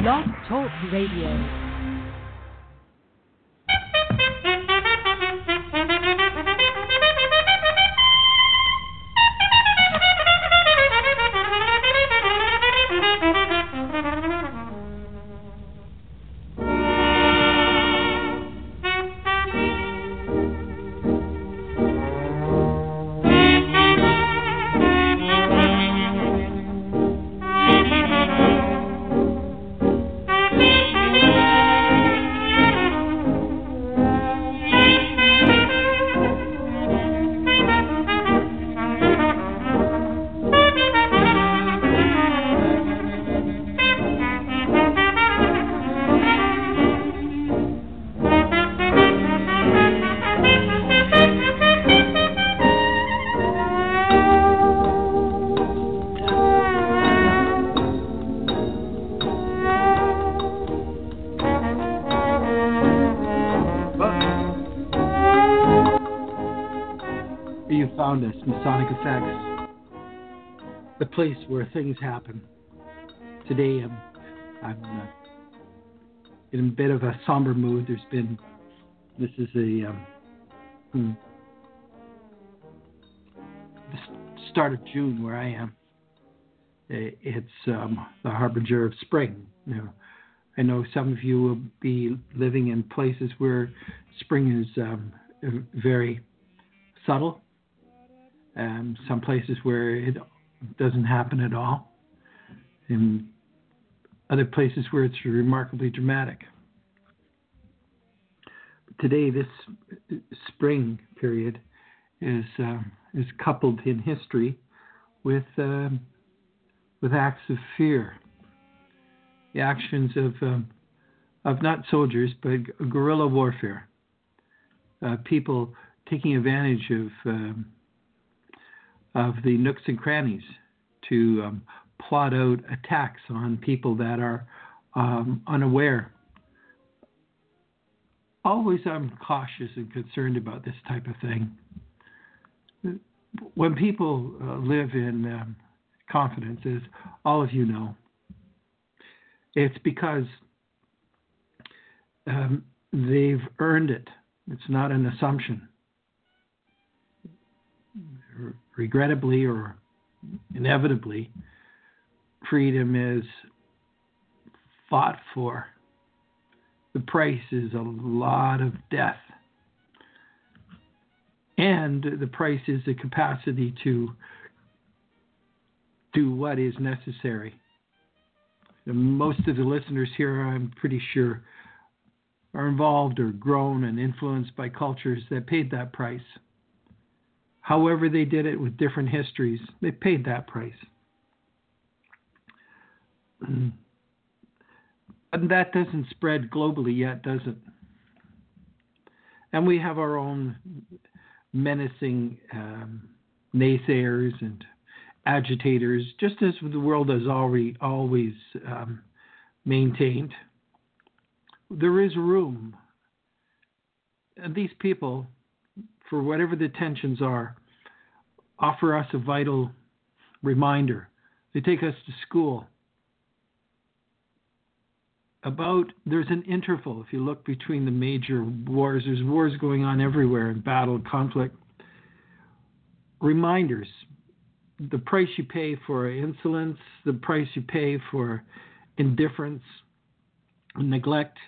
Blog Talk Radio. Masonic Effects, the place where things happen. Today I'm in a bit of a somber mood. This is the start of June where I am. It's the harbinger of spring. I know some of you will be living in places where spring is very subtle. Some places where it doesn't happen at all, and other places where it's remarkably dramatic. Today, this spring period is coupled in history with acts of fear, the actions of not soldiers but guerrilla warfare, people taking advantage of the nooks and crannies to plot out attacks on people that are unaware. Always I'm cautious and concerned about this type of thing. When people live in confidence, as all of you know, it's because they've earned it. It's not an assumption. Regrettably or inevitably, freedom is fought for. The price is a lot of death. And the price is the capacity to do what is necessary. And most of the listeners here, I'm pretty sure, are involved or grown and influenced by cultures that paid that price. However they did it with different histories, they paid that price. But that doesn't spread globally yet, does it? And we have our own menacing naysayers and agitators, just as the world has always maintained. There is room. And these people, for whatever the tensions are, offer us a vital reminder. They take us to school. There's an interval, if you look between the major wars, there's wars going on everywhere in battle and conflict. Reminders, the price you pay for insolence, the price you pay for indifference, neglect.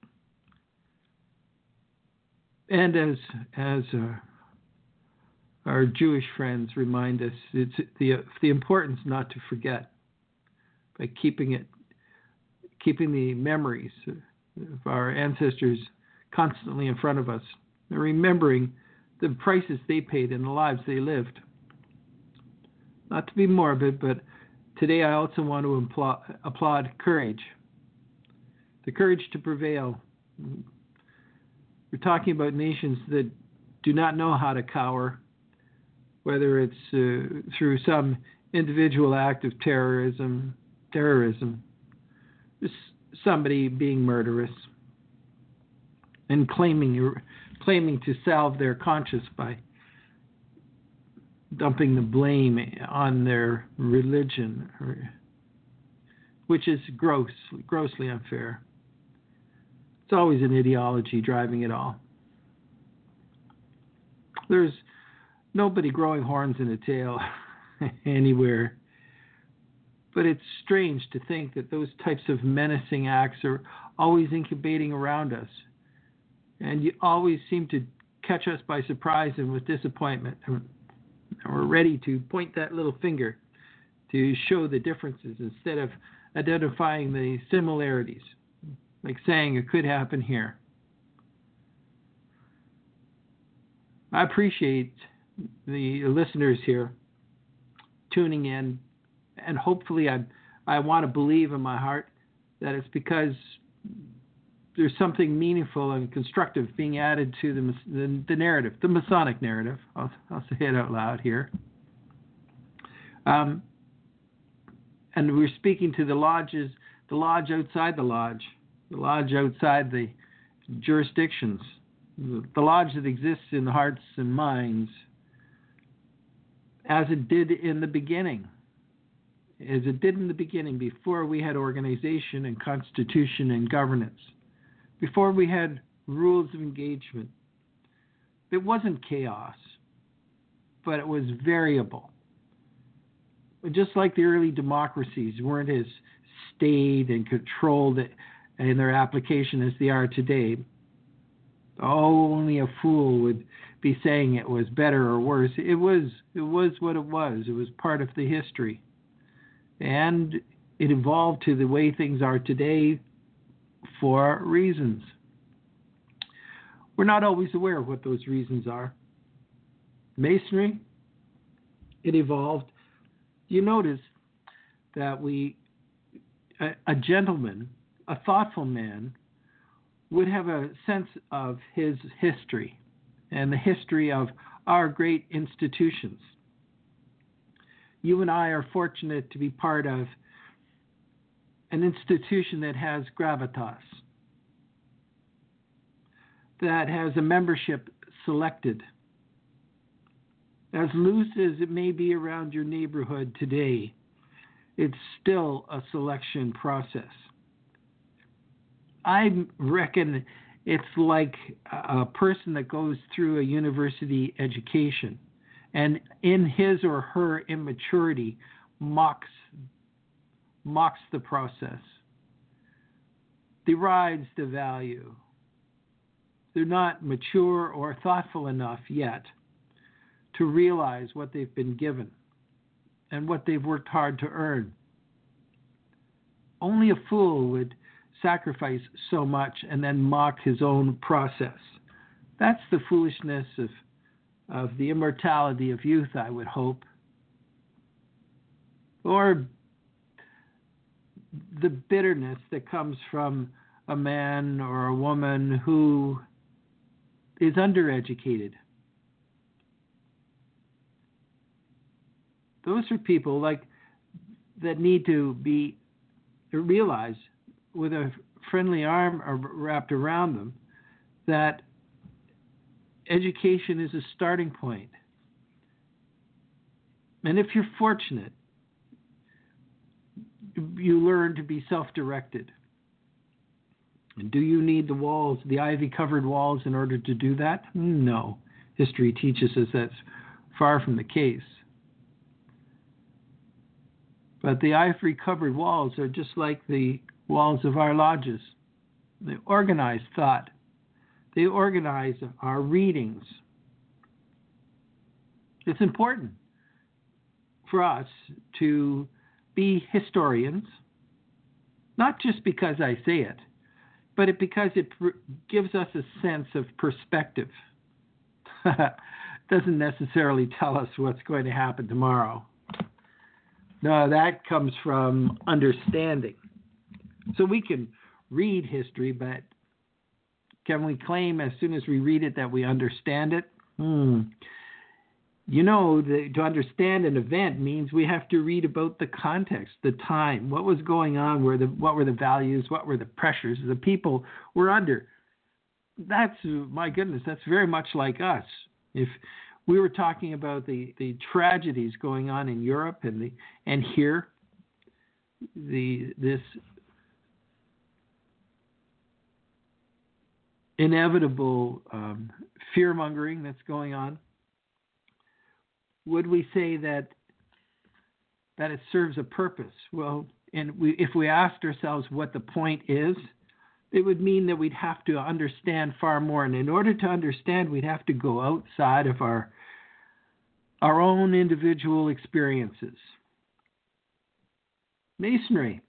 And as our Jewish friends remind us, it's the importance not to forget by keeping the memories of our ancestors constantly in front of us, and remembering the prices they paid and the lives they lived. Not to be morbid, but today I also want to applaud courage, the courage to prevail. We're talking about nations that do not know how to cower, whether it's through some individual act of terrorism, just somebody being murderous, and claiming to salve their conscience by dumping the blame on their religion or which is grossly unfair. It's always an ideology driving it all. There's nobody growing horns in a tail anywhere. But it's strange to think that those types of menacing acts are always incubating around us. And you always seem to catch us by surprise and with disappointment. And we're ready to point that little finger to show the differences instead of identifying the similarities, like saying it could happen here. I appreciate the listeners here tuning in, and hopefully I want to believe in my heart that it's because there's something meaningful and constructive being added to the narrative, the Masonic narrative. I'll say it out loud here. And we're speaking to the lodges, the lodge outside the lodge outside the jurisdictions, the lodge that exists in the hearts and minds as it did in the beginning. As it did in the beginning, before we had organization and constitution and governance, before we had rules of engagement. It wasn't chaos, but it was variable. Just like the early democracies weren't as staid and controlled in their application as they are today. Oh, only a fool would be saying it was better or worse. It was what it was. It was part of the history. And it evolved to the way things are today for reasons. We're not always aware of what those reasons are. Masonry, it evolved. You notice that a gentleman, a thoughtful man, would have a sense of his history and the history of our great institutions. You and I are fortunate to be part of an institution that has gravitas, that has a membership selected. As loose as it may be around your neighborhood today, it's still a selection process. I reckon it's like a person that goes through a university education and in his or her immaturity mocks the process, derides the value. They're not mature or thoughtful enough yet to realize what they've been given and what they've worked hard to earn. Only a fool would sacrifice so much and then mock his own process. That's the foolishness of the immortality of youth, I would hope. Or the bitterness that comes from a man or a woman who is undereducated. Those are people like that need to be realized with a friendly arm wrapped around them that education is a starting point. And if you're fortunate, you learn to be self-directed. And do you need the walls, the ivy-covered walls, in order to do that? No. History teaches us that's far from the case. But the ivory-covered walls are just like the walls of our lodges. They organize thought. They organize our readings. It's important for us to be historians, not just because I say it, but because it gives us a sense of perspective. Doesn't necessarily tell us what's going to happen tomorrow. No, that comes from understanding. So we can read history, but can we claim as soon as we read it that we understand it? You know, to understand an event means we have to read about the context, the time, what was going on, what were the values, what were the pressures the people were under. That's, my goodness, that's very much like us. If we were talking about the tragedies going on in Europe and here, this inevitable fear mongering that's going on? Would we say that it serves a purpose? Well, if we asked ourselves what the point is, it would mean that we'd have to understand far more. And in order to understand, we'd have to go outside of our own individual experiences. Masonry.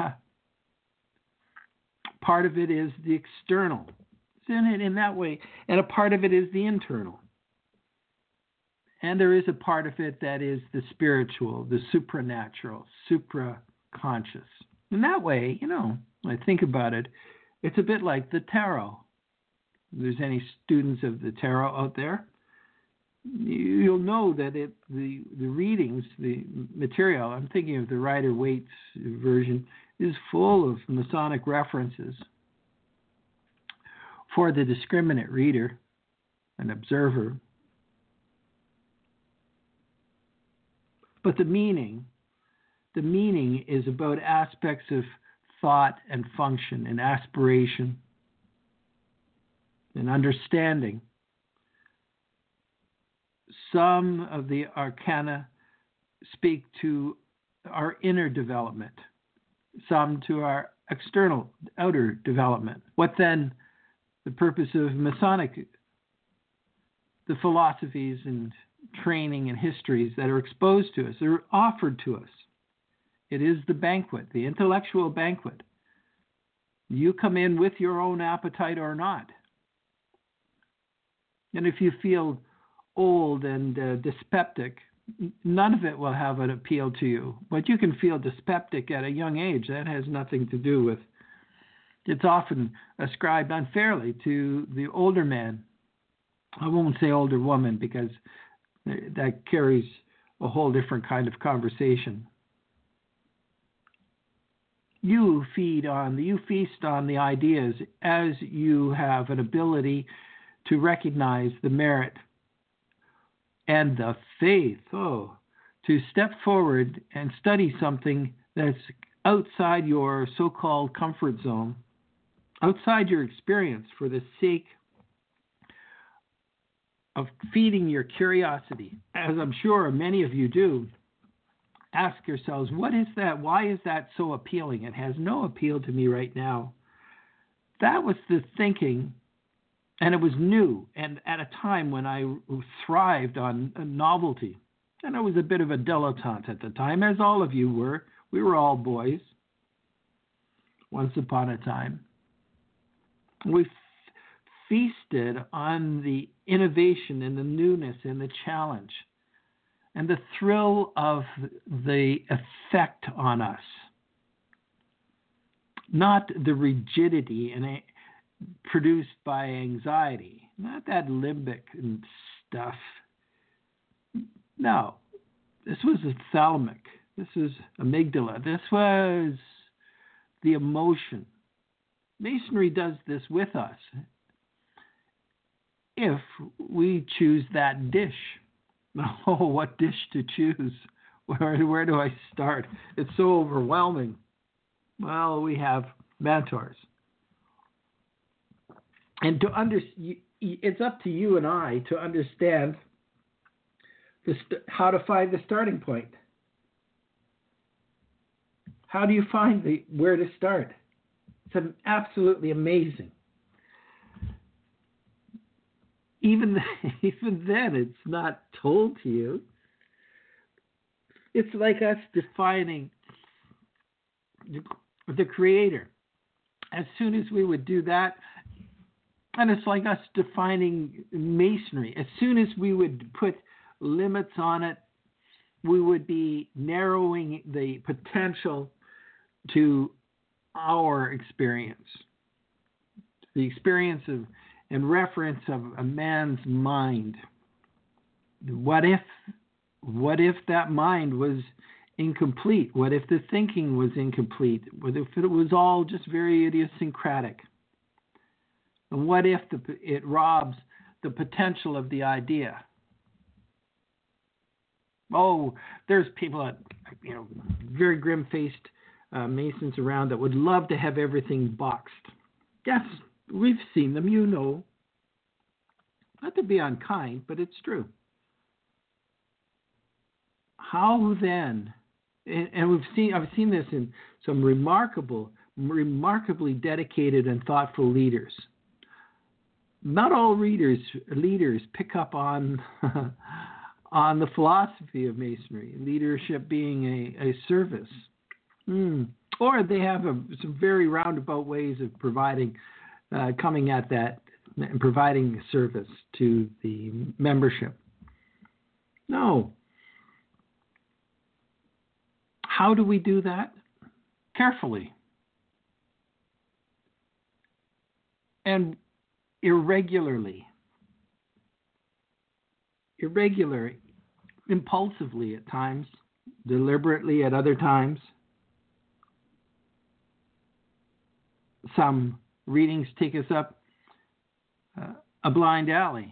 Part of it is the external. It's in that way. And a part of it is the internal. And there is a part of it that is the spiritual, the supranatural, supra-conscious. In that way, when I think about it, it's a bit like the tarot. If there's any students of the tarot out there, you'll know that the readings, the material, I'm thinking of the Rider-Waite's version, is full of Masonic references for the discriminate reader, an observer. But the meaning is about aspects of thought and function and aspiration and understanding. Some of the arcana speak to our inner development, some to our external, outer development. What then the purpose of Masonic, the philosophies and training and histories that are exposed to us, are offered to us. It is the banquet, the intellectual banquet. You come in with your own appetite or not. And if you feel old and dyspeptic, none of it will have an appeal to you. But you can feel dyspeptic at a young age. That has nothing to do with, it's often ascribed unfairly to the older man. I won't say older woman because that carries a whole different kind of conversation. You feast on the ideas as you have an ability to recognize the merit and the faith, to step forward and study something that's outside your so-called comfort zone, outside your experience, for the sake of feeding your curiosity. As I'm sure many of you do, ask yourselves, what is that? Why is that so appealing? It has no appeal to me right now. That was the thinking, and it was new, and at a time when I thrived on novelty. And I was a bit of a dilettante at the time, as all of you were. We were all boys once upon a time. We feasted on the innovation and the newness and the challenge and the thrill of the effect on us, not the rigidity produced by anxiety, not that limbic and stuff. No, this was a thalamic. This was amygdala. This was the emotion. Masonry does this with us if we choose that dish. Oh, what dish to choose? Where do I start? It's so overwhelming. Well, we have mentors. And it's up to you and I to understand how to find the starting point. How do you find where to start? It's absolutely amazing. Even then, it's not told to you. It's like us defining the Creator. As soon as we would do that, and it's like us defining Masonry. As soon as we would put limits on it, we would be narrowing the potential to our experience. The experience of and reference of a man's mind. What if that mind was incomplete? What if the thinking was incomplete? What if it was all just very idiosyncratic? And what if it robs the potential of the idea? Oh, there's people that, very grim-faced Masons around that would love to have everything boxed. Yes, we've seen them, you know. Not to be unkind, but it's true. How then, and I've seen this in some remarkably dedicated and thoughtful leaders. Not all leaders pick up on on the philosophy of Masonry, leadership being a service. Or they have some very roundabout ways of coming at that and providing service to the membership. No. How do we do that? Carefully. And irregularly, impulsively at times, deliberately at other times. Some readings take us up a blind alley.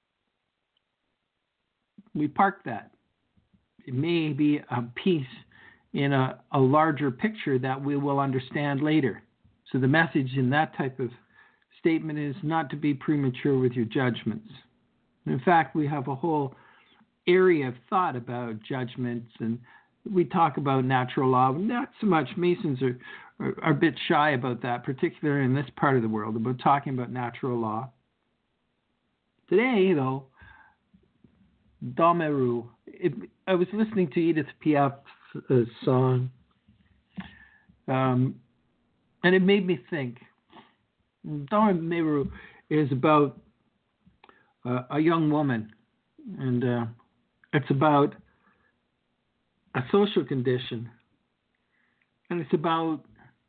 We park that. It may be a piece in a larger picture that we will understand later. So the message in that type of statement is not to be premature with your judgments. In fact, we have a whole area of thought about judgments, and we talk about natural law. Not so much. Masons are a bit shy about that, particularly in this part of the world, about talking about natural law. Today, though, Dans mes rues, I was listening to Edith Piaf's song, and it made me think. Dans mes rues is about a young woman, and it's about a social condition, and it's about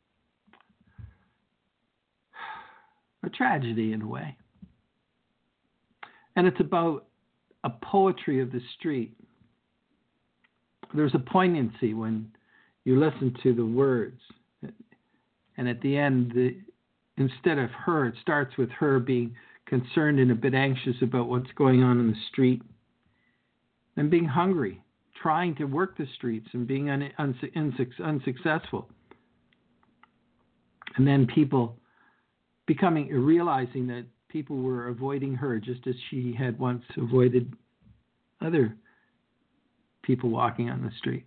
a tragedy in a way, and it's about a poetry of the street. There's a poignancy when you listen to the words, and at the end, instead of her, it starts with her being concerned and a bit anxious about what's going on in the street, and being hungry, trying to work the streets and being unsuccessful. And then people realizing that people were avoiding her just as she had once avoided other people walking on the street.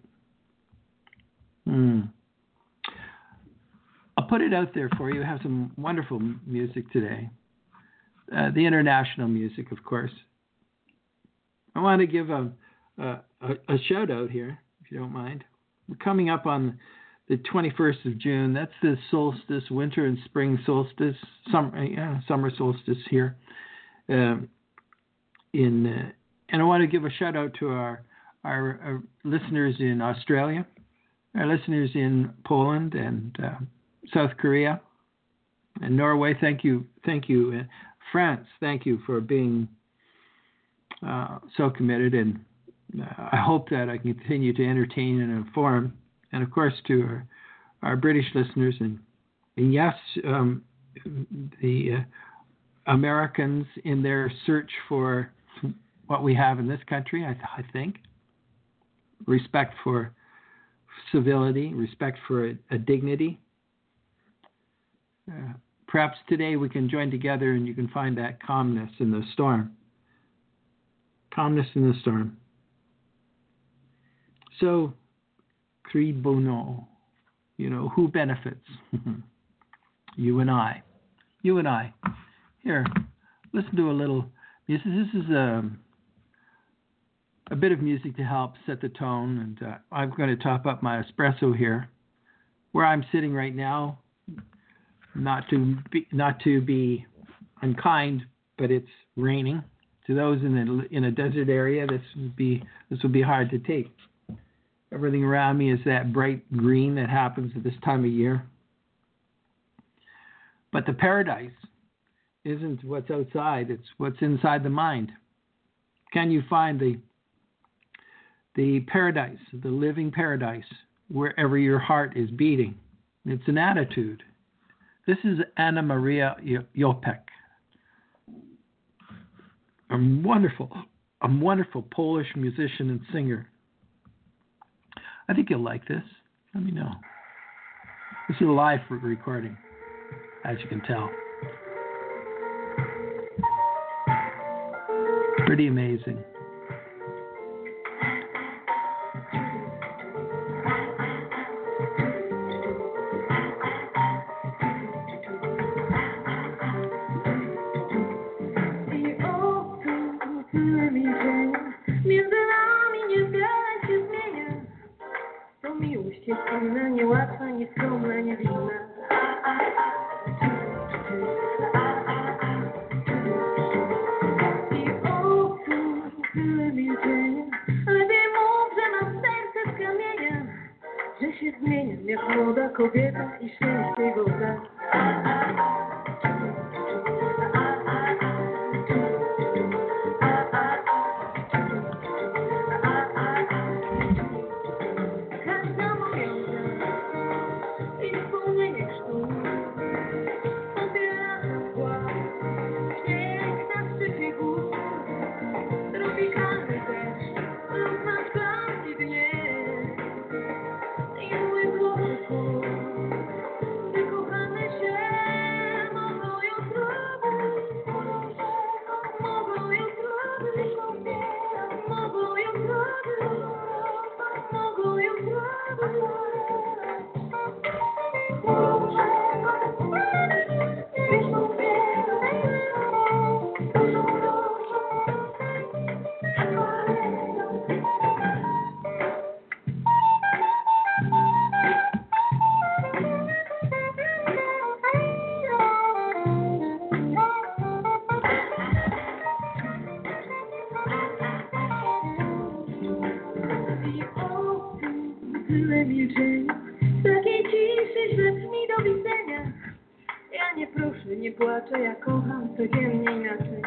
I'll put it out there for you. I have some wonderful music today. The international music, of course. I want to give a shout out here, if you don't mind. We're coming up on the 21st of June. That's the solstice, winter and spring solstice, summer solstice here. And I want to give a shout out to our listeners in Australia, our listeners in Poland and South Korea and Norway. Thank you. France, thank you for being so committed, and I hope that I can continue to entertain and inform. And of course, to our British listeners, and yes, the Americans in their search for what we have in this country, I think, respect for civility, respect for a dignity. Perhaps today we can join together and you can find that calmness in the storm. Calmness in the storm. So, cui bono, who benefits? You and I. Here, listen to a little music. This is a bit of music to help set the tone, and I'm going to top up my espresso here, where I'm sitting right now. Not to be unkind, but it's raining. To those in a desert area, this would be hard to take. Everything around me is that bright green that happens at this time of year. But the paradise isn't what's outside, it's what's inside the mind. Can you find the paradise, the living paradise, wherever your heart is beating? It's an attitude. This is Anna Maria Jopek, a wonderful Polish musician and singer. I think you'll like this. Let me know. This is a live recording, as you can tell. Pretty amazing. Między nami niewiele się zmienia. To miłość jest inna, niełatwa, nieskromna, niewinna. I odczuł tyle milczenia. Lepiej mów, że mam serce z kamienia. Że się zmieniam jak młoda kobieta i szczęście jego da. Tyle milczenia, takiej ciszy, że mi do widzenia. Ja nie proszę, nie płaczę, ja kocham codziennie inaczej.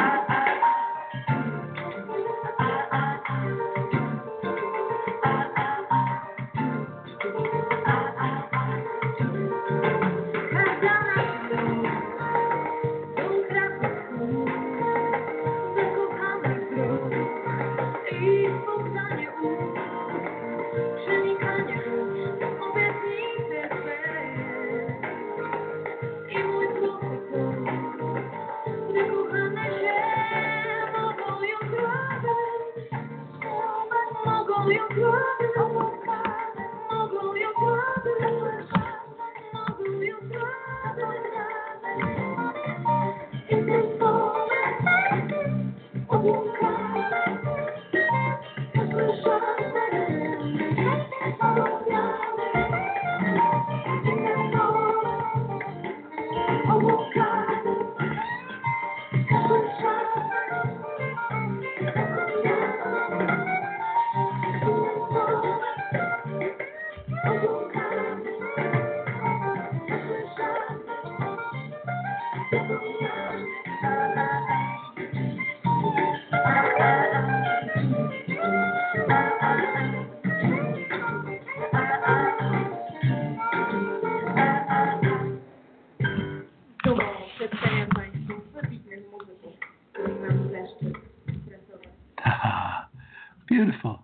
Beautiful.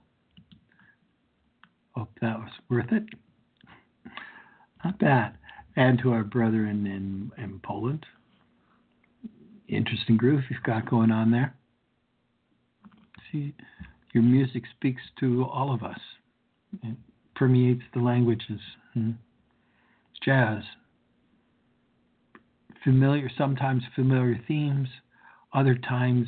Hope that was worth it. Not bad. And to our brethren in Poland, interesting groove you've got going on there. See, your music speaks to all of us. It permeates the languages. It's jazz. Sometimes familiar themes, other times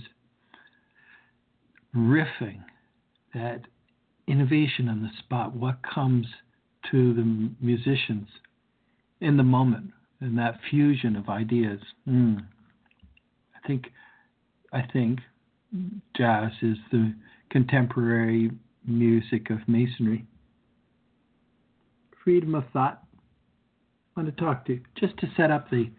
riffing, that innovation on the spot, what comes to the musicians in the moment, and that fusion of ideas. I think jazz is the contemporary music of Masonry. Freedom of thought. I want to talk to you just to set up the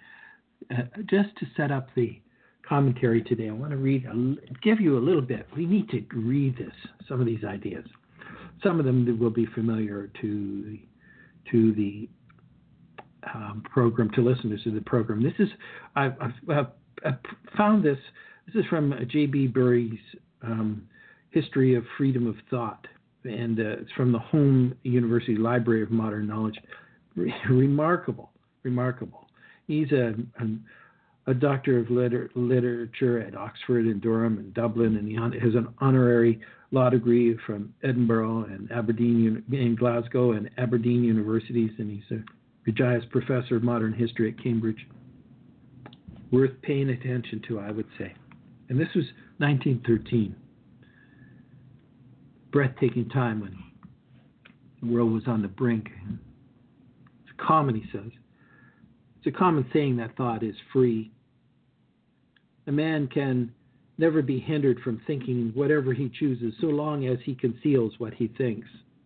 commentary today. I want to give you a little bit. We need to read some of these ideas. Some of them will be familiar to the program, to listeners of the program. This is I've found this. This is from J.B. Bury's History of Freedom of Thought, and it's from the Home University Library of Modern Knowledge. remarkable. He's a doctor of literature at Oxford and Durham and Dublin, and he has an honorary law degree from Edinburgh and Aberdeen in Glasgow and Aberdeen universities, and he's a Regius Professor of Modern History at Cambridge. Worth paying attention to, I would say. And this was 1913. Breathtaking time when the world was on the brink. It's common, he says. It's a common saying that thought is free. A man can never be hindered from thinking whatever he chooses so long as he conceals what he thinks.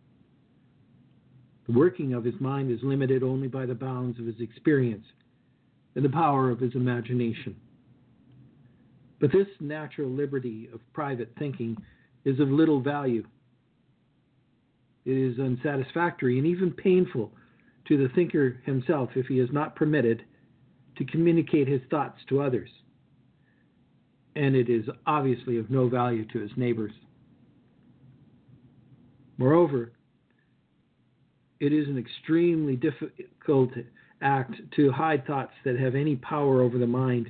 The working of his mind is limited only by the bounds of his experience and the power of his imagination. But this natural liberty of private thinking is of little value. It is unsatisfactory and even painful to the thinker himself if he is not permitted to communicate his thoughts to others. And it is obviously of no value to his neighbors. Moreover, it is an extremely difficult act to hide thoughts that have any power over the mind.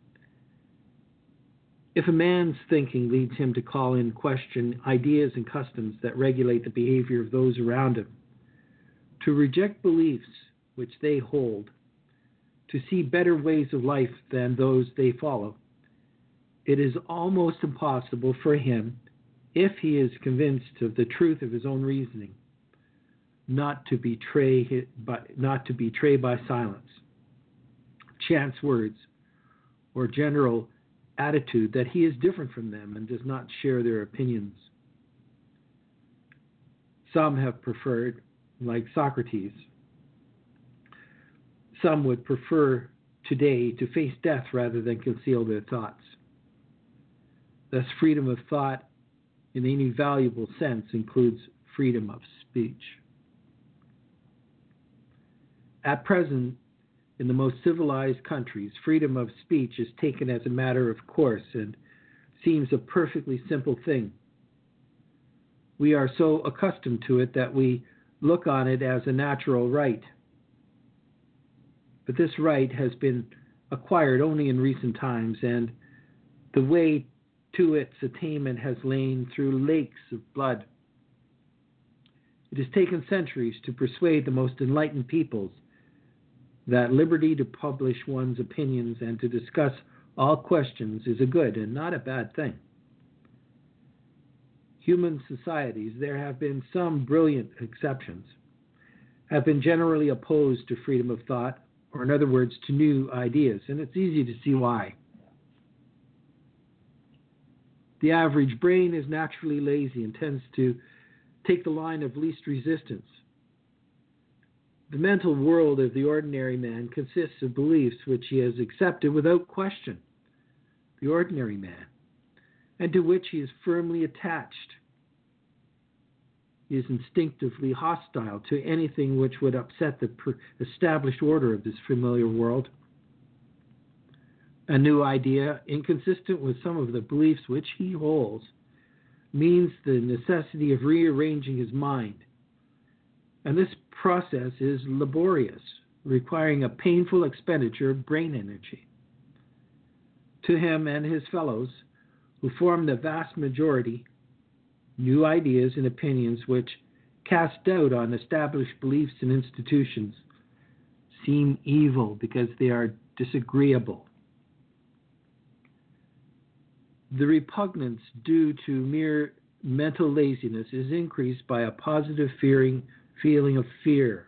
If a man's thinking leads him to call in question ideas and customs that regulate the behavior of those around him, to reject beliefs which they hold, to see better ways of life than those they follow, it is almost impossible for him, if he is convinced of the truth of his own reasoning, not to betray by silence, chance words, or general attitude that he is different from them and does not share their opinions. Some have preferred, like Socrates, some would prefer today to face death rather than conceal their thoughts. Thus, freedom of thought in any valuable sense includes freedom of speech. At present, in the most civilized countries, freedom of speech is taken as a matter of course and seems a perfectly simple thing. We are so accustomed to it that we look on it as a natural right. But this right has been acquired only in recent times, and the way to its attainment has lain through lakes of blood. It has taken centuries to persuade the most enlightened peoples that liberty to publish one's opinions and to discuss all questions is a good and not a bad thing. Human societies, there have been some brilliant exceptions, have been generally opposed to freedom of thought, or in other words, to new ideas, and it's easy to see why. The average brain is naturally lazy and tends to take the line of least resistance. The mental world of the ordinary man consists of beliefs which he has accepted without question, the ordinary man, and to which he is firmly attached. He is instinctively hostile to anything which would upset the established order of this familiar world. A new idea, inconsistent with some of the beliefs which he holds, means the necessity of rearranging his mind. And this process is laborious, requiring a painful expenditure of brain energy. To him and his fellows, who form the vast majority, new ideas and opinions which cast doubt on established beliefs and institutions seem evil because they are disagreeable. The repugnance due to mere mental laziness is increased by a positive feeling of fear.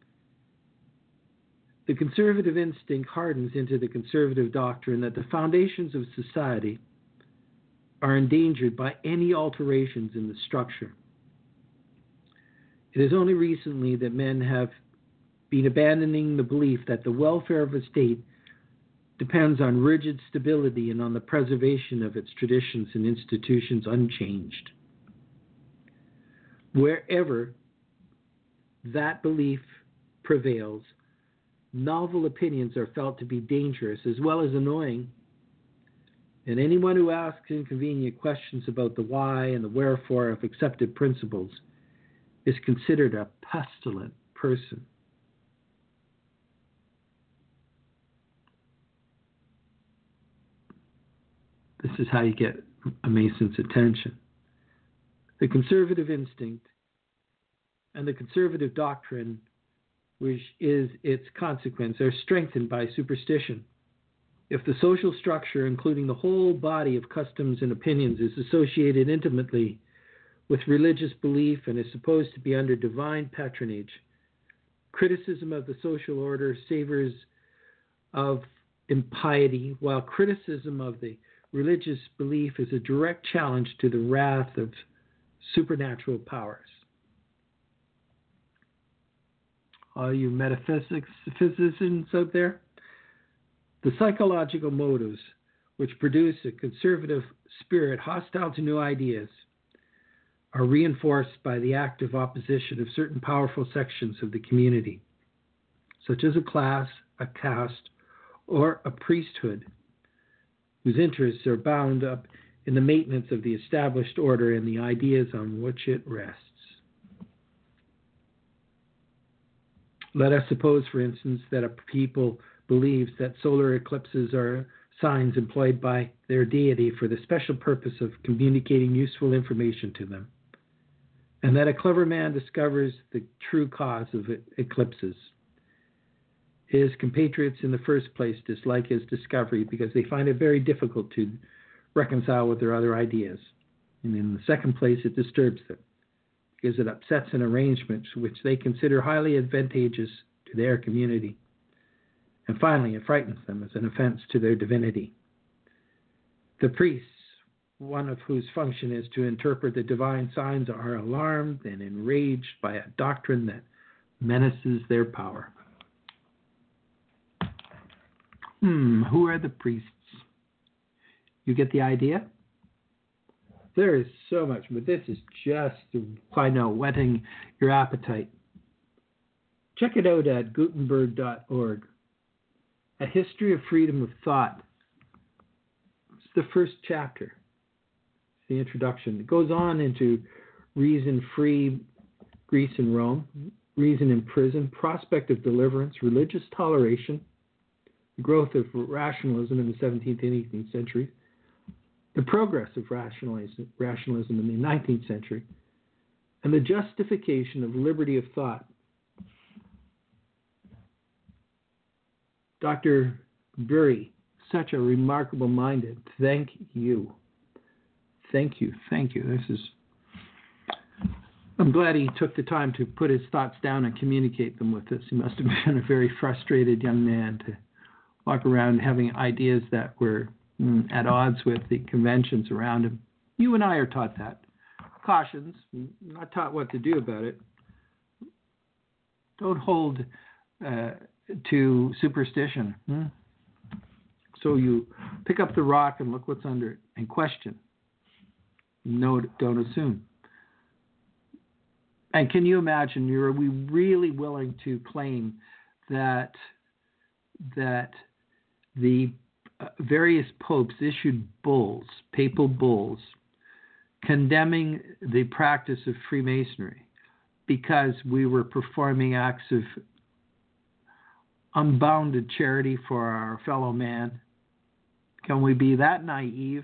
The conservative instinct hardens into the conservative doctrine that the foundations of society are endangered by any alterations in the structure. It is only recently that men have been abandoning the belief that the welfare of a state depends on rigid stability and on the preservation of its traditions and institutions unchanged. Wherever that belief prevails, novel opinions are felt to be dangerous as well as annoying, and anyone who asks inconvenient questions about the why and the wherefore of accepted principles is considered a pestilent person. is how you get a Mason's attention. The conservative instinct and the conservative doctrine, which is its consequence, are strengthened by superstition. If the social structure, including the whole body of customs and opinions, is associated intimately with religious belief and is supposed to be under divine patronage, criticism of the social order savors of impiety, while criticism of the religious belief is a direct challenge to the wrath of supernatural powers. All you metaphysicians out there, the psychological motives which produce a conservative spirit hostile to new ideas are reinforced by the active opposition of certain powerful sections of the community, such as a class, a caste, or a priesthood, whose interests are bound up in the maintenance of the established order and the ideas on which it rests. Let us suppose, for instance, that a people believes that solar eclipses are signs employed by their deity for the special purpose of communicating useful information to them, and that a clever man discovers the true cause of eclipses. His compatriots in the first place dislike his discovery because they find it very difficult to reconcile with their other ideas. And in the second place, it disturbs them because it upsets an arrangement which they consider highly advantageous to their community. And finally, it frightens them as an offense to their divinity. The priests, one of whose function is to interpret the divine signs, are alarmed and enraged by a doctrine that menaces their power. Who are the priests? You get the idea? There is so much, but this is just to find out, whetting your appetite. Check it out at Gutenberg.org. A History of Freedom of Thought. It's the first chapter. It's the introduction. It goes on into reason-free Greece and Rome, reason in prison, prospect of deliverance, religious toleration, the growth of rationalism in the 17th and 18th centuries, the progress of rationalism in the 19th century, and the justification of liberty of thought. Dr. Bury, such a remarkable minded. Thank you. Thank you. Thank you. I'm glad he took the time to put his thoughts down and communicate them with us. He must have been a very frustrated young man to walk around having ideas that were at odds with the conventions around him. You and I are taught that. Cautions, not taught what to do about it. Don't hold to superstition. So you pick up the rock and look what's under it and question. No, don't assume. And can you imagine, are we really willing to claim that the various popes issued bulls, papal bulls, condemning the practice of Freemasonry because we were performing acts of unbounded charity for our fellow man? Can we be that naive?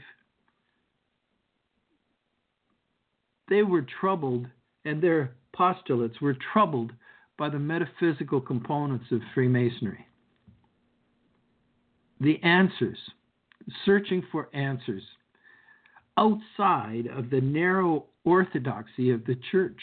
They were troubled, and their postulates were troubled by the metaphysical components of Freemasonry. The answers, searching for answers outside of the narrow orthodoxy of the church.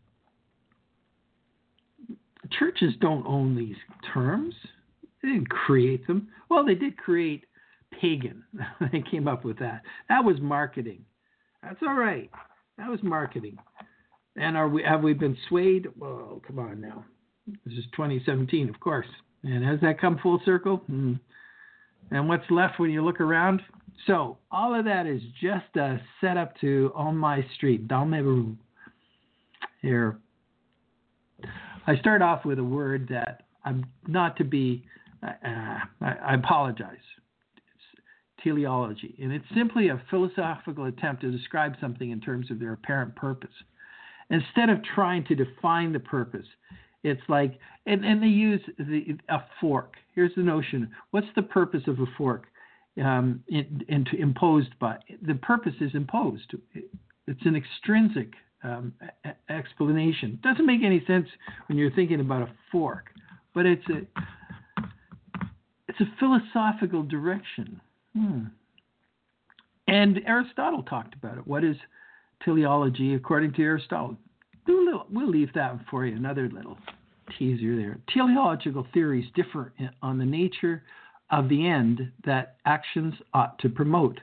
Churches don't own these terms. They didn't create them. Well, they did create pagan. They came up with that. That was marketing. That's all right. That was marketing. And have we been swayed? Well, come on now. This is 2017, of course. And has that come full circle? And what's left when you look around? So all of that is just a setup to On My Street. Dans mes rues. Here. I start off with a word that I'm not to be, I apologize. It's teleology. And it's simply a philosophical attempt to describe something in terms of their apparent purpose. Instead of trying to define the purpose, it's like, and they use a fork. Here's the notion. What's the purpose of a fork? imposed by. The purpose is imposed. It's an extrinsic explanation. It doesn't make any sense when you're thinking about a fork, but it's a philosophical direction. And Aristotle talked about it. What is teleology according to Aristotle? We'll leave that for you, another little teaser there. Teleological theories differ on the nature of the end that actions ought to promote.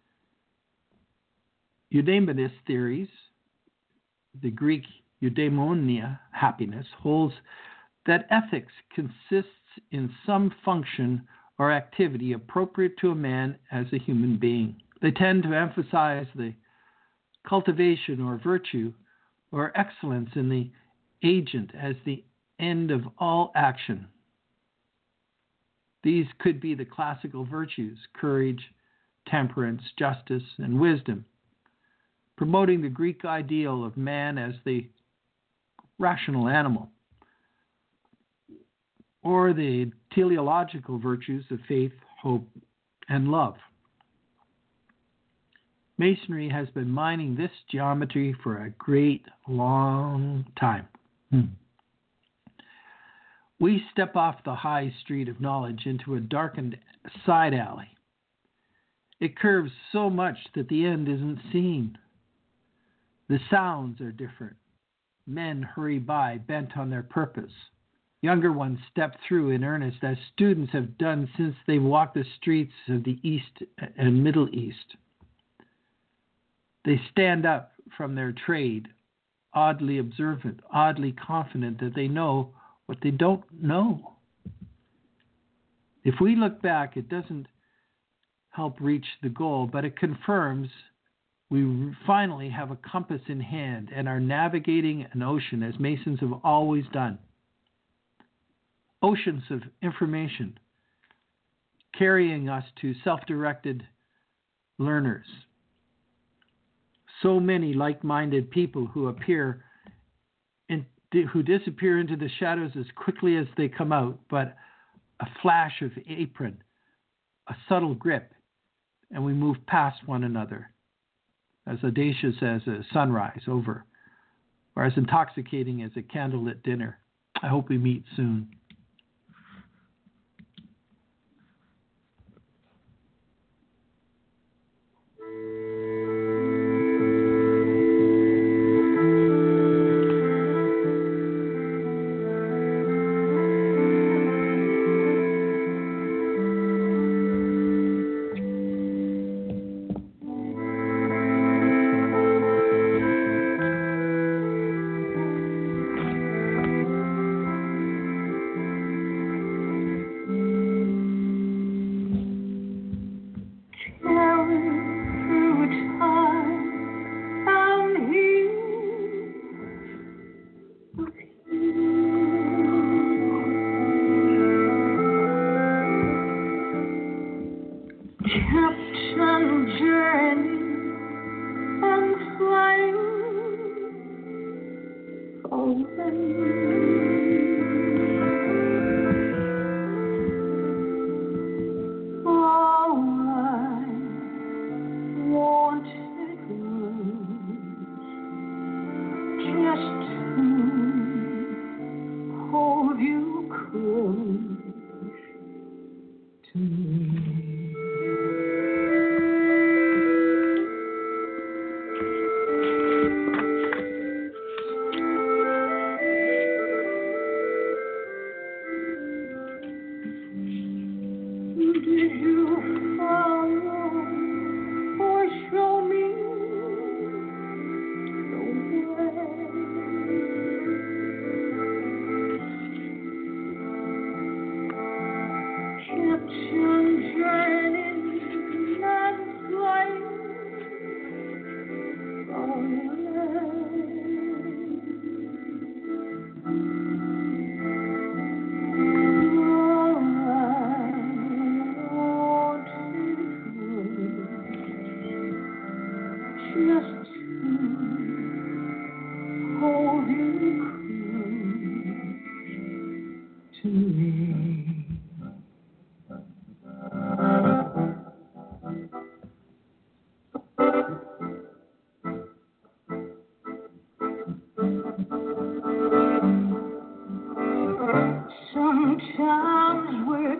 Eudaemonist theories, the Greek eudaimonia, happiness, holds that ethics consists in some function or activity appropriate to a man as a human being. They tend to emphasize the cultivation or virtue or excellence in the agent as the end of all action. These could be the classical virtues: courage, temperance, justice, and wisdom, promoting the Greek ideal of man as the rational animal, or the teleological virtues of faith, hope, and love. Masonry has been mining this geometry for a great long time. We step off the high street of knowledge into a darkened side alley. It curves so much that the end isn't seen. The sounds are different. Men hurry by, bent on their purpose. Younger ones step through in earnest, as students have done since they walked the streets of the East and Middle East. They stand up from their trade, oddly observant, oddly confident that they know what they don't know. If we look back, it doesn't help reach the goal, but it confirms we finally have a compass in hand and are navigating an ocean as Masons have always done. Oceans of information carrying us to self-directed learners. So many like-minded people who who disappear into the shadows as quickly as they come out, but a flash of apron, a subtle grip, and we move past one another. As audacious as a sunrise over, or as intoxicating as a candlelit dinner. I hope we meet soon.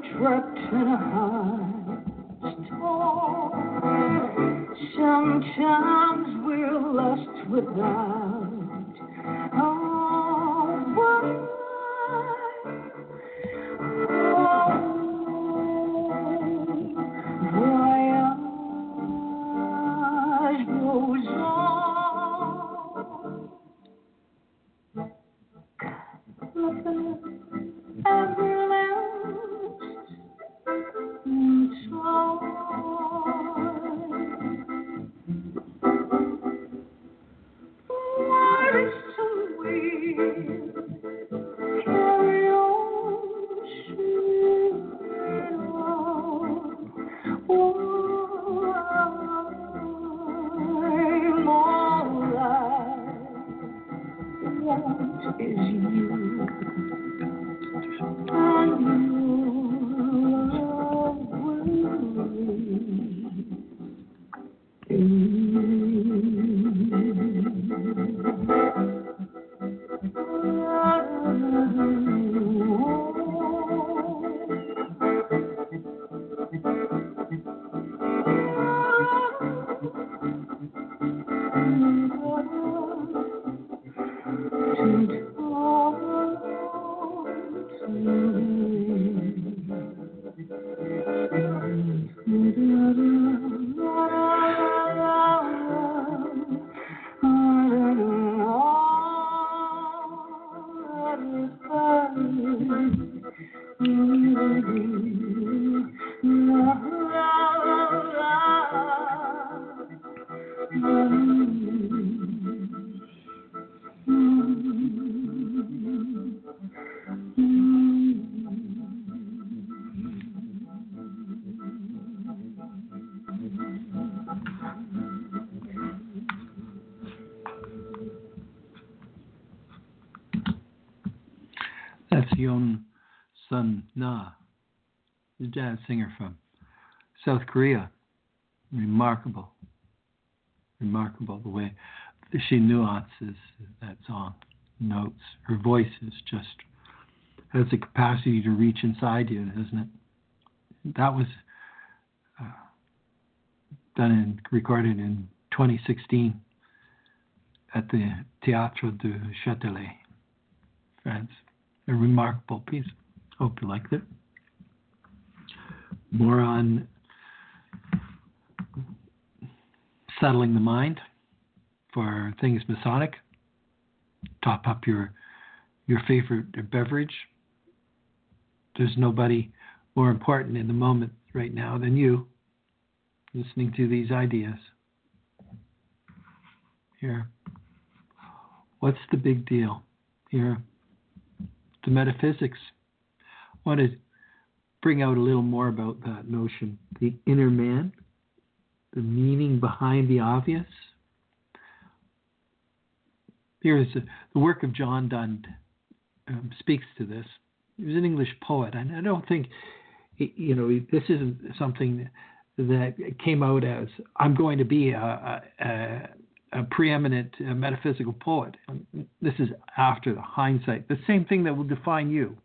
trapped in a high storm. Sometimes we're lost without a word. Voyage goes on. Ever last what is so weird? Carry on, sweet love. I'm all I want is you. And your love That's Yoon Sun Na, the jazz singer from South Korea. Remarkable the way she nuances that song, notes. Her voice is just has the capacity to reach inside you, doesn't it? That was recorded in 2016 at the Théâtre du Châtelet, France. A remarkable piece. Hope you liked it. More on settling the mind for things Masonic. Top up your favorite beverage. There's nobody more important in the moment right now than you, listening to these ideas. Here. What's the big deal? Here. The metaphysics. I want to bring out a little more about that notion. The inner man, the meaning behind the obvious. Here is the work of John Donne speaks to this. He was an English poet, and I don't think, this isn't something that came out as I'm going to be a preeminent metaphysical poet. This is after the hindsight. The same thing that will define you.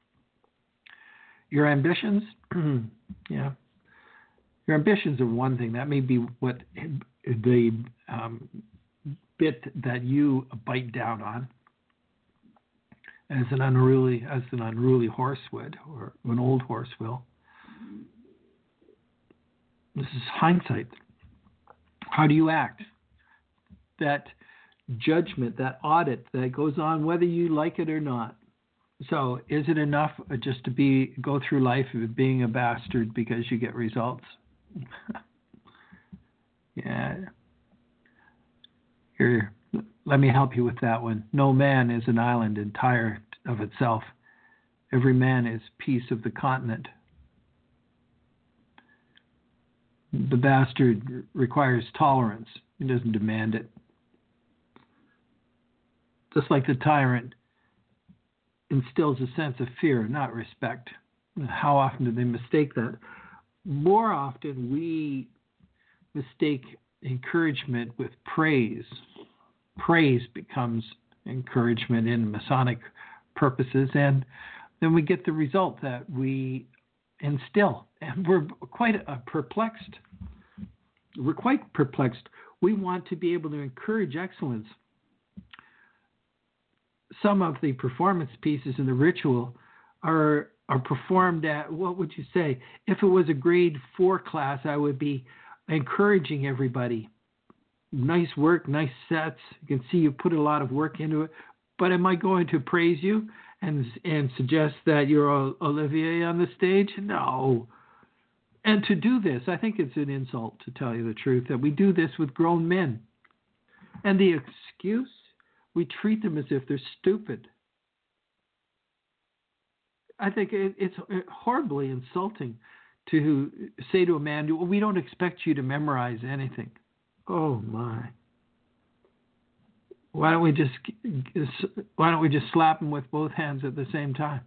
Your ambitions, yeah. Your ambitions are one thing. That may be what the bit that you bite down on, as an unruly horse would, or an old horse will. This is hindsight. How do you act? That judgment, that audit that goes on whether you like it or not. So is it enough just to go through life being a bastard because you get results? Yeah. Here, let me help you with that one. No man is an island entire of itself. Every man is piece of the continent. The bastard requires tolerance. He doesn't demand it. Just like the tyrant instills a sense of fear, not respect. How often do they mistake that? More often we mistake encouragement with praise. Praise becomes encouragement in Masonic purposes, and then we get the result that we and still, and we're quite perplexed. We're quite perplexed. We want to be able to encourage excellence. Some of the performance pieces in the ritual are performed at, what would you say? If it was a grade 4 class, I would be encouraging everybody. Nice work, nice sets. You can see you put a lot of work into it. But am I going to praise you and suggest that you're Olivier on the stage? No. And to do this, I think it's an insult, to tell you the truth, that we do this with grown men. And the excuse, we treat them as if they're stupid. I think it's horribly insulting to say to a man, "We don't expect you to memorize anything." Oh my! Why don't we just slap him with both hands at the same time?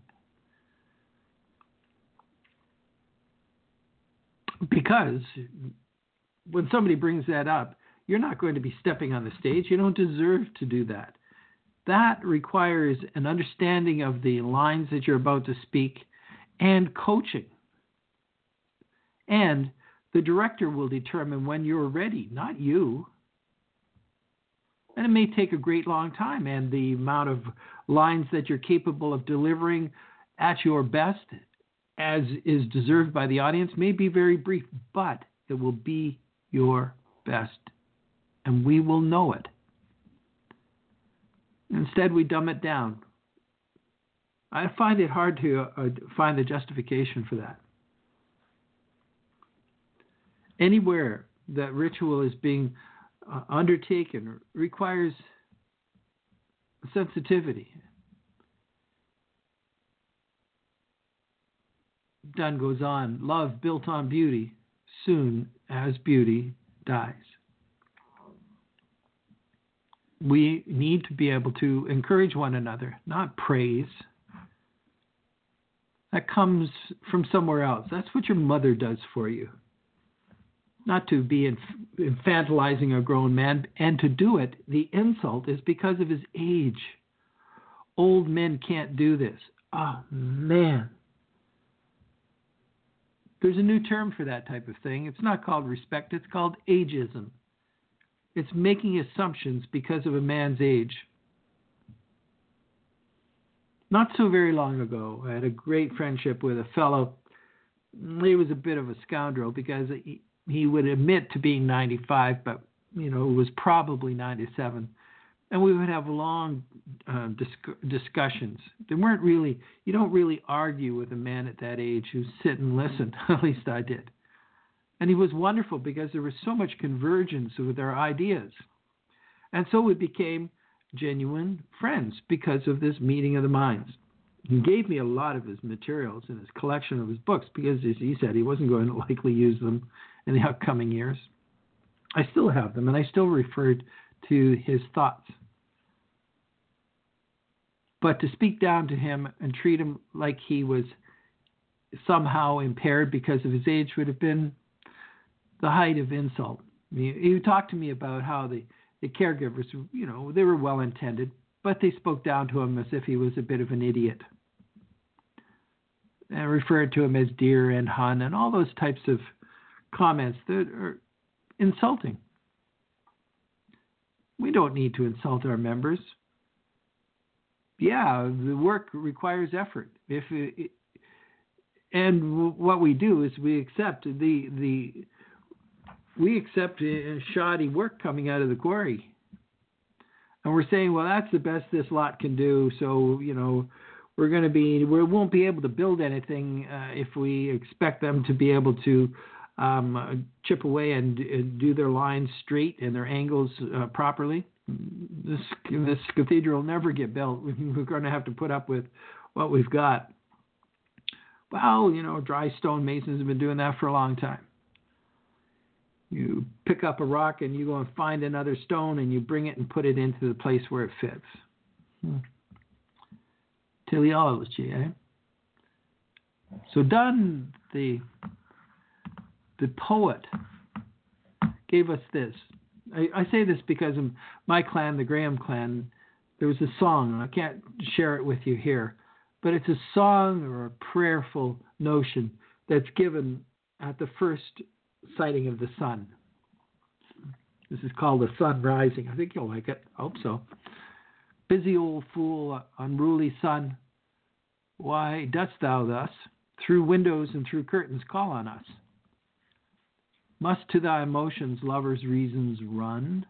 Because when somebody brings that up, you're not going to be stepping on the stage. You don't deserve to do that. That requires an understanding of the lines that you're about to speak and coaching. And the director will determine when you're ready, not you. And it may take a great long time, and the amount of lines that you're capable of delivering at your best, as is deserved by the audience, may be very brief, but it will be your best, and we will know it. Instead, we dumb it down. I find it hard to find the justification for that. Anywhere that ritual is being undertaken requires sensitivity. Donne goes on, love built on beauty, soon as beauty dies. We need to be able to encourage one another, not praise. That comes from somewhere else. That's what your mother does for you. Not to be infantilizing a grown man, and to do it, the insult is because of his age. Old men can't do this. Oh, man. There's a new term for that type of thing. It's not called respect, it's called ageism. It's making assumptions because of a man's age. Not so very long ago, I had a great friendship with a fellow. He was a bit of a scoundrel because he would admit to being 95, but was probably 97. And we would have long discussions. They weren't really, you don't really argue with a man at that age who sit and listen. At least I did. And he was wonderful because there was so much convergence with our ideas. And so we became genuine friends because of this meeting of the minds. He gave me a lot of his materials in his collection of his books because, as he said, he wasn't going to likely use them in the upcoming years. I still have them, and I still referred to his thoughts. But to speak down to him and treat him like he was somehow impaired because of his age would have been the height of insult. He talked to me about how the caregivers, they were well-intended, but they spoke down to him as if he was a bit of an idiot. And referred to him as dear and hun and all those types of comments that are insulting. We don't need to insult our members. Yeah, the work requires effort. And what we do is we accept shoddy work coming out of the quarry. And we're saying, well, that's the best this lot can do. So, we won't be able to build anything if we expect them to be able to chip away and do their lines straight and their angles properly. This cathedral will never get built. We're going to have to put up with what we've got. Well, dry stone masons have been doing that for a long time. You pick up a rock and you go and find another stone and you bring it and put it into the place where it fits. Teleology, eh? So Donne, the poet, gave us this. I say this because in my clan, the Graham clan, there was a song. I can't share it with you here, but it's a song or a prayerful notion that's given at the first sighting of the sun. This is called the sun rising. I think you'll like it. I hope so. Busy old fool, unruly sun, why dost thou thus, through windows and through curtains, call on us? Must to thy emotions lovers' reasons run?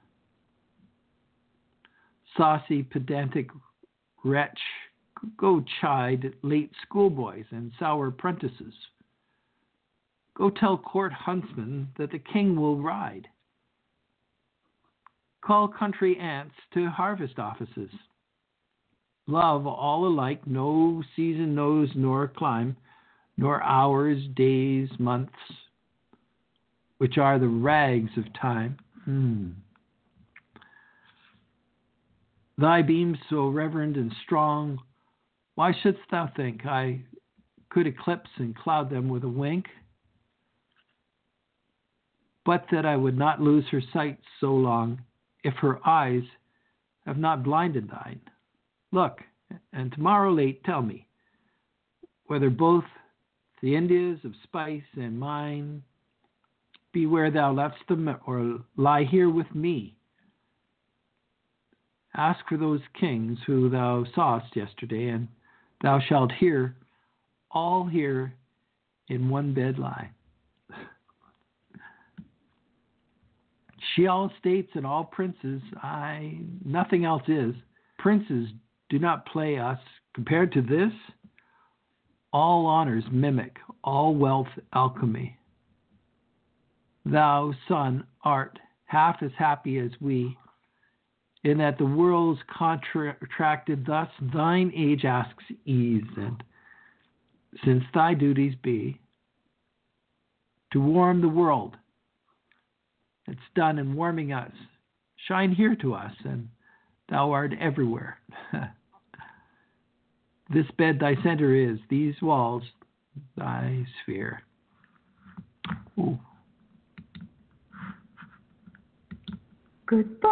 Saucy, pedantic wretch, go chide late schoolboys and sour prentices. Go tell court huntsmen that the king will ride. Call country aunts to harvest offices. Love all alike, no season knows nor clime, nor hours, days, months, which are the rags of time. Thy beams so reverend and strong, why shouldst thou think I could eclipse and cloud them with a wink? But that I would not lose her sight so long, if her eyes have not blinded thine. Look, and tomorrow late tell me, whether both the Indias of spice and mine be where thou left'st them, or lie here with me. Ask for those kings who thou sawest yesterday, and thou shalt hear, all here in one bed lie. She all states and all princes, nothing else is. Princes do not play us. Compared to this, all honors mimic, all wealth alchemy. Thou, son, art half as happy as we, in that the world's contracted thus, thine age asks ease, and since thy duties be to warm the world, it's done in warming us. Shine here to us, and thou art everywhere. This bed thy center is, these walls thy sphere. Ooh. Goodbye.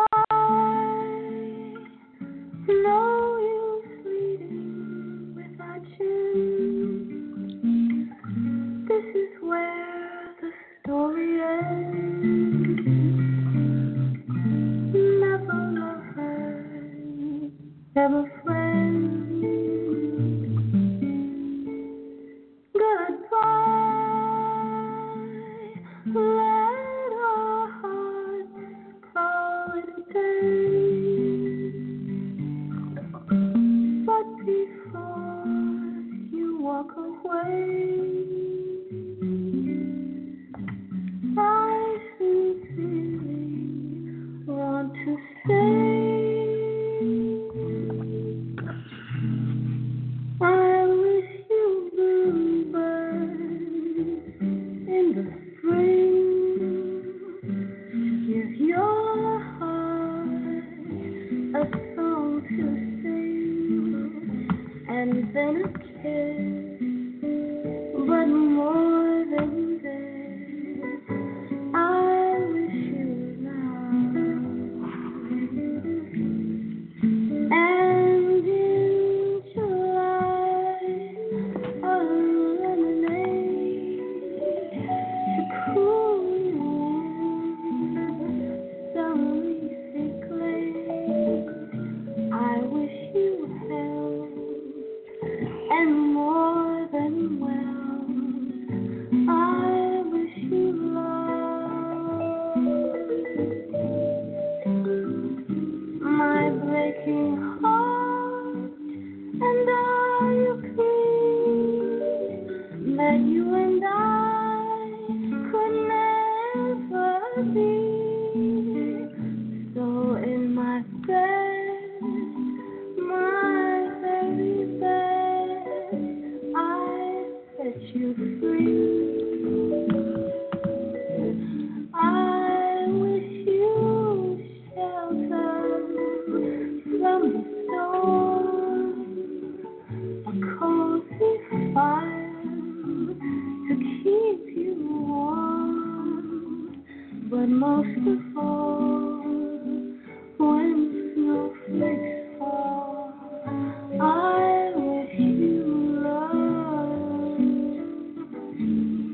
No use leading without you. This is where the story ends. Never lover, never friend. Goodbye. Let our hearts call it a day. But before you walk away, I sincerely want to say, I wish you bluebirds in the spring to give your heart a song to sing, and then a kiss, but more than this, I wish you love. And in July, a lemonade to cool you in some leafy glade. I wish you health and more than well. I wish you love. My breaking heart and I agree that you and I could never be. So in my bed, my very best, I set you free. I wish you shelter from the storm, a cozy fire to keep you warm, but most of all, when snowflakes fall, I wish you love.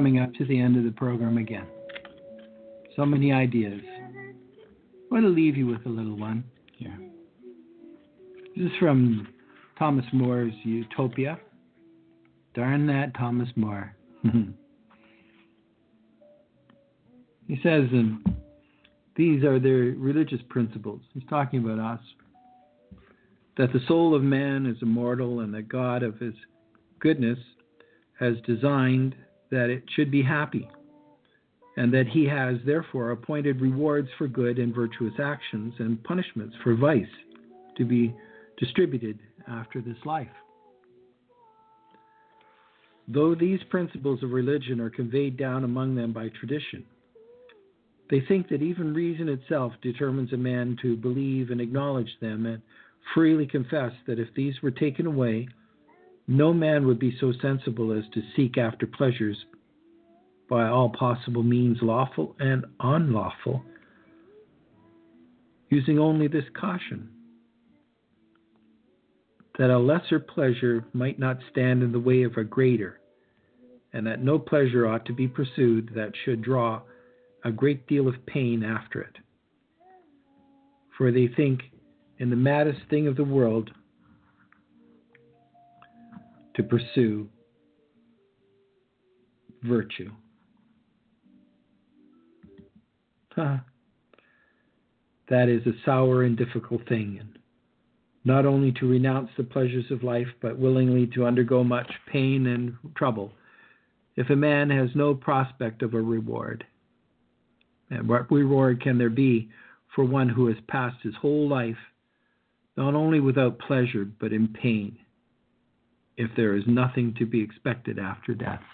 coming up to the end of the program again. So many ideas. I want to leave you with a little one here. This is from Thomas More's Utopia. Darn that Thomas More. He says, these are their religious principles. He's talking about us. That the soul of man is immortal and that God of his goodness has designed that it should be happy, and that he has therefore appointed rewards for good and virtuous actions and punishments for vice to be distributed after this life. Though these principles of religion are conveyed down among them by tradition, they think that even reason itself determines a man to believe and acknowledge them and freely confess that if these were taken away, no man would be so sensible as to seek after pleasures by all possible means, lawful and unlawful, using only this caution, that a lesser pleasure might not stand in the way of a greater, and that no pleasure ought to be pursued that should draw a great deal of pain after it. For they think in the maddest thing of the world to pursue virtue. That is a sour and difficult thing, and not only to renounce the pleasures of life, but willingly to undergo much pain and trouble, if a man has no prospect of a reward. And what reward can there be for one who has passed his whole life not only without pleasure, but in pain, if there is nothing to be expected after death?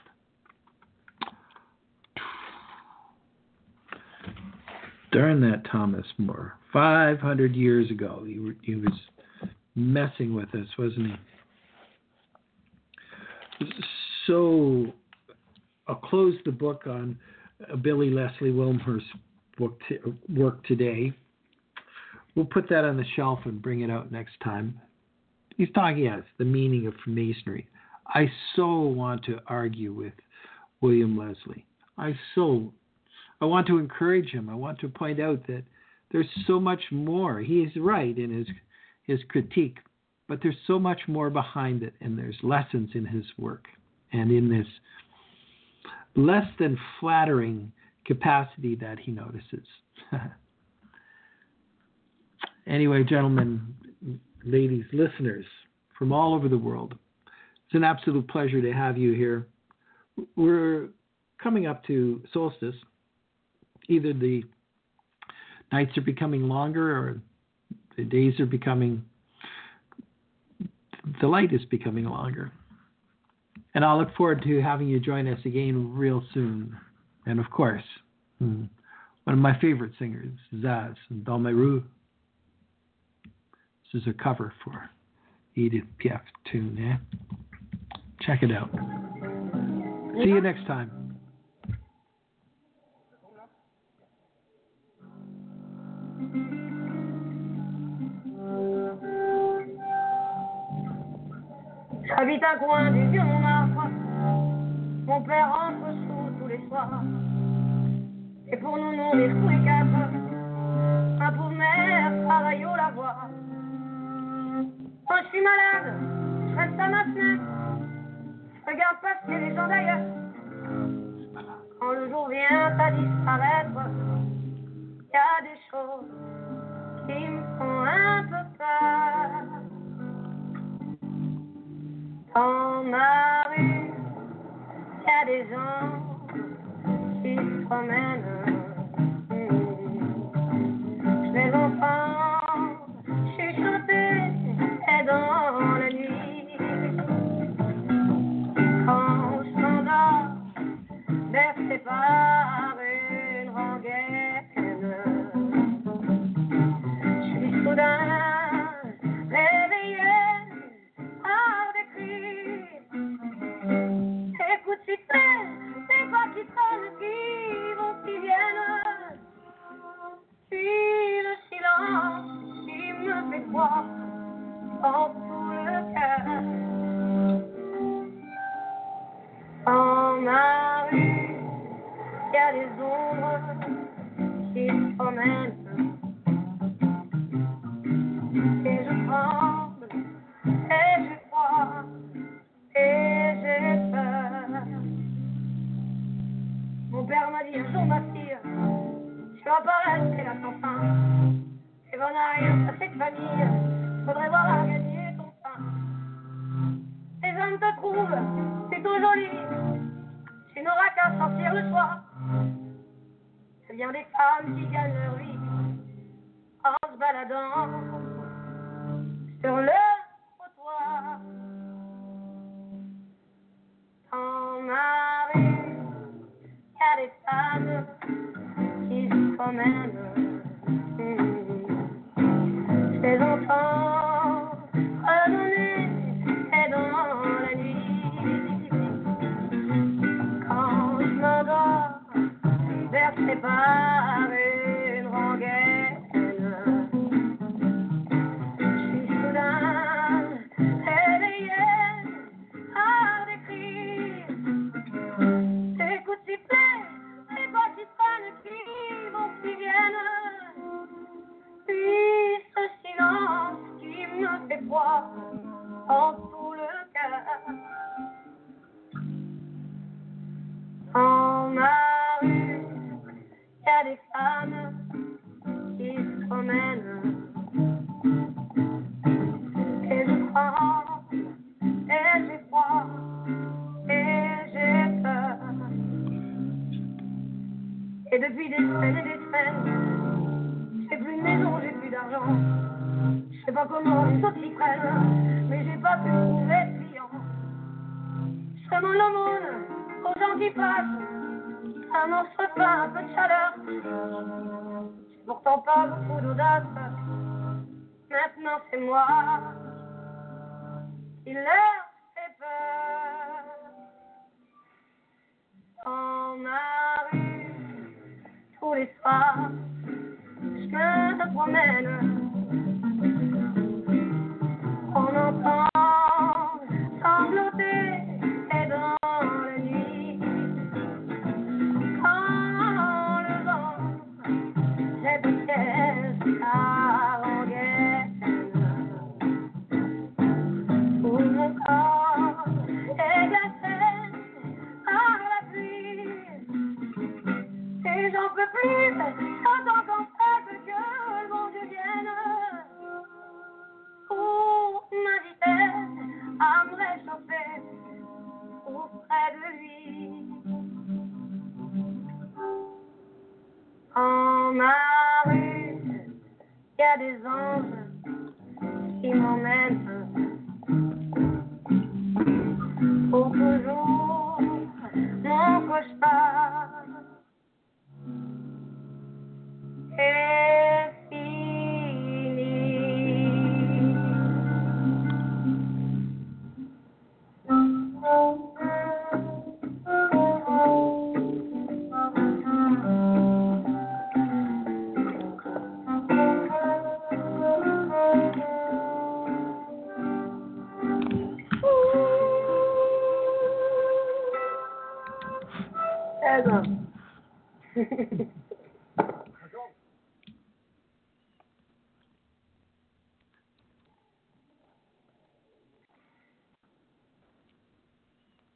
Darn that Thomas More. 500 years ago, he was messing with us, wasn't he? So I'll close the book on Billy Leslie Wilmer's work today. We'll put that on the shelf and bring it out next time. He's talking, yes, the meaning of Freemasonry. I so want to argue with William Leslie. I want to encourage him. I want to point out that there's so much more. He is right in his critique, but there's so much more behind it, and there's lessons in his work and in this less than flattering capacity that he notices. Anyway, gentlemen, ladies, listeners from all over the world, it's an absolute pleasure to have you here. We're coming up to solstice. Either the nights are becoming longer or the days are becoming, the light is becoming longer. And I'll look forward to having you join us again real soon. And of course, one of my favorite singers, Zaz and Dans mes rues. This is a cover for Edith Piaf tune, Check it out. See you next time. J'habite un coin du vieux Montmartre. Mon père rentre sous tous les soirs. Et pour nous nourrir tous les quatre, un pauvre mère travaille au lavoir. Quand je suis malade, je reste à ma fenêtre. Je regarde passer les gens d'ailleurs. Quand le jour vient à disparaître, y a des choses qui me font un peu peur. Dans ma rue, y a des gens qui se promènent. Je les entends chuchoter et dans la nuit. Quand je s'endors, bercé par une rengaine, je suis soudain réveillé. Écoute, si c'est pas qui sonnent, qui vont, qui viennent. Puis le silence qui me fait froid dans tout le cœur. Dans ma rue. promène. Et je tremble, et j'ai froid, et j'ai peur. Mon père m'a dit un jour, ma fille, tu vas pas rester là sans fin. Tu vas en arrière à cette famille, faudrait voir à gagner ton pain. Les hommes te trouvent plutôt jolie, tu n'auras qu'à sortir le soir. C'est bien des femmes qui gagnent leur vie en se baladant sur le trottoir. Dans ma rue, y a des femmes qui se promènent. Je les entends redonner et dans la nuit. Quand je m'endors, bercé par une rengaine, je suis soudain réveillé par des cris, des coups de sifflet, des pas qui prennent, qui vont, qui viennent. Puis ce silence qui me fait froid en tout le cœur. En ma rue, y a des femmes qui se promènent. Et je tremble, et j'ai froid, et j'ai peur. Et depuis des semaines et des semaines, j'ai plus de maison, j'ai plus d'argent. Je sais pas comment les autres s'y prennent, mais j'ai pas pu trouver de client. Je demande l'aumône aux gens qui passent, un morceau de pain, un peu de chaleur. J'ai pourtant pas beaucoup d'audace, maintenant c'est moi qui leur fait peur. Dans ma rue, tous les soirs, je me promène. On entend sangloter et dans la nuit. Quand le vent répétait sa rengaine, tout mon corps est glacé par la pluie. Et j'en peux plus, j'entends qu'en fait que le bon Dieu vienne pour m'inviter à me réchauffer auprès de lui. En ma rue, y a des anges qui m'emmènent pour toujours mon cauchemar est fini.